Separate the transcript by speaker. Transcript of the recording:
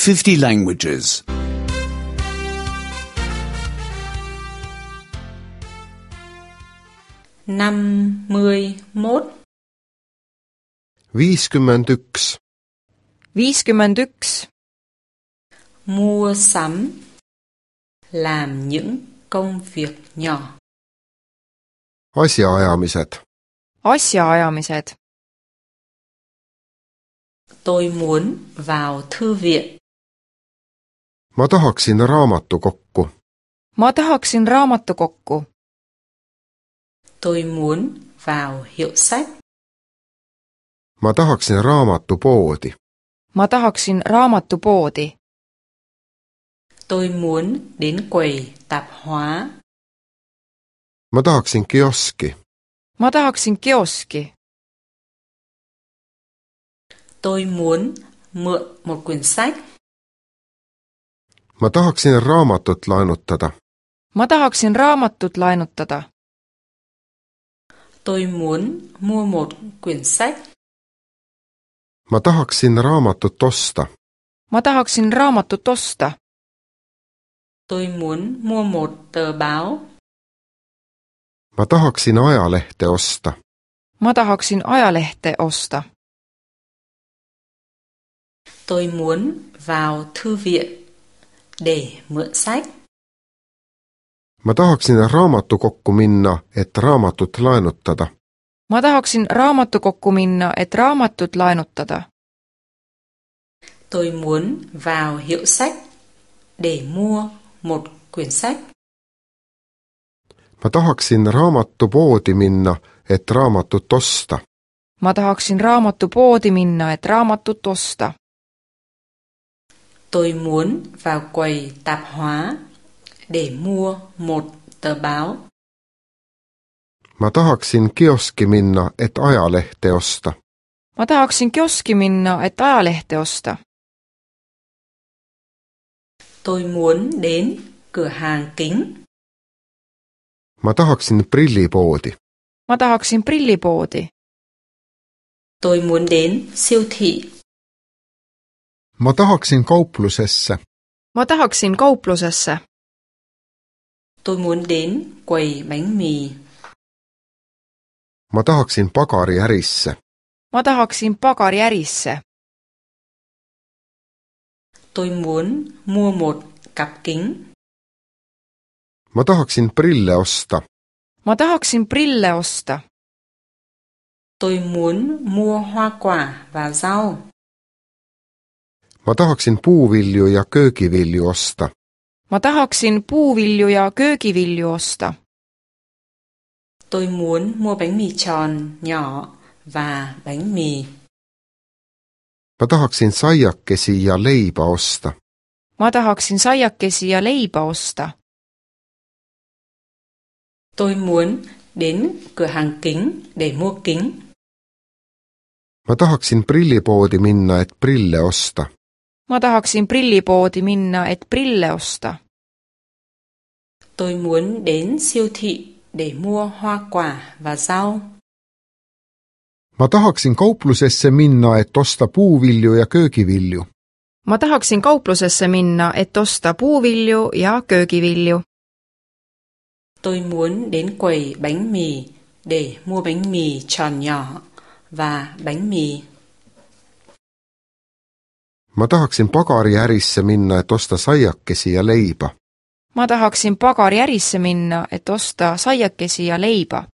Speaker 1: 50 languages.
Speaker 2: 51.
Speaker 3: 51.
Speaker 4: 51.
Speaker 2: Mua sắm. Làm những công việc nhỏ.
Speaker 3: Asjaajamised.
Speaker 4: Asjaajamised.
Speaker 2: Tôi muốn vào thư viện.
Speaker 3: Ma tahaksin raamatukokku.
Speaker 4: Ma tahaksin raamatukokku.
Speaker 2: Tôi muốn vào hiệu sách.
Speaker 3: Ma tahaksin raamatupoodi.
Speaker 4: Ma tahaksin raamatupoodi.
Speaker 2: Tôi muốn đến quầy tạp hóa.
Speaker 3: Ma tahaksin kioski.
Speaker 4: Ma tahaksin kioski.
Speaker 2: Tôi muốn mượn một quyển sách.
Speaker 3: Ma tahaksin raamatut laenutada.
Speaker 4: Ma tahaksin raamatut laenutada.
Speaker 2: Tôi muốn mua một quyển sách.
Speaker 3: Ma tahaksin raamatut osta.
Speaker 4: Ma tahaksin raamatut osta.
Speaker 2: Tôi muốn mua một tờ báo.
Speaker 3: Ma tahaksin ajalehte osta.
Speaker 4: Ma tahaksin ajalehte osta.
Speaker 2: Tôi muốn vào thư viện để mượn sách.
Speaker 3: Ma tahaksin raamatukokku minna, et raamatut laenutada.
Speaker 4: Ma tahaksin raamatukokku minna, et raamatut laenutada.
Speaker 2: Tôi muốn vào hiệu sách để mua một quyển sách.
Speaker 3: Ma tahaksin raamatupoodi minna, et raamatut osta.
Speaker 4: Ma tahaksin raamatupoodi minna, et raamatut osta.
Speaker 2: Tôi muốn vào quầy tạp hóa để mua một tờ báo.
Speaker 3: Ma tahaksin kioski minna, et ajalehte osta.
Speaker 4: Ma tahaksin kioski minna, et ajalehte osta.
Speaker 2: Tôi muốn đến cửa hàng kính.
Speaker 3: Ma tahaksin prillipoodi.
Speaker 4: Ma tahaksin prillipoodi.
Speaker 2: Tôi muốn đến siêu thị.
Speaker 3: Ma tahaksin kauplusesse.
Speaker 4: Ma tahaksin kauplusesse.
Speaker 2: Tôi muốn đến quầy bánh mì.
Speaker 3: Ma tahaksin pagariärisse.
Speaker 4: Ma tahaksin pagariärisse.
Speaker 2: Tôi muốn mua một cặp kính.
Speaker 3: Ma tahaksin prille osta.
Speaker 4: Ma tahaksin prille osta.
Speaker 2: Tôi muốn mua hoa quả và rau.
Speaker 3: Ma tahaksin puuvilju ja köögivilju osta.
Speaker 4: Ma tahaksin puuvilju ja köögivilju osta.
Speaker 2: Tôi muốn mua bánh mì tròn nhỏ và bánh mì.
Speaker 3: Ma tahaksin saiakesi ja leiba osta.
Speaker 4: Ma tahaksin saiakesi ja leiba osta.
Speaker 2: Tôi muốn đến cửa hàng kính để mua kính.
Speaker 3: Ma tahaksin prillipoodi minna, et prille osta.
Speaker 4: Ma tahaksin prillipoodi minna, et prille osta.
Speaker 2: Tôi muốn đến siêu thị để mua hoa quả và rau.
Speaker 3: Ma tahaksin kauplusesse minna, et osta puuvilju ja köögivilju.
Speaker 4: Ma tahaksin kauplusesse minna, et osta puuvilju ja köögivilju.
Speaker 2: Tôi muốn đến quầy bánh mì để mua bánh mì tròn nhỏ và bánh mì.
Speaker 3: Ma tahaksin pagariärisse minna, et osta saiakesi ja leiba.
Speaker 4: Ma tahaksin pagariärisse minna, et osta saiakesi ja leiba.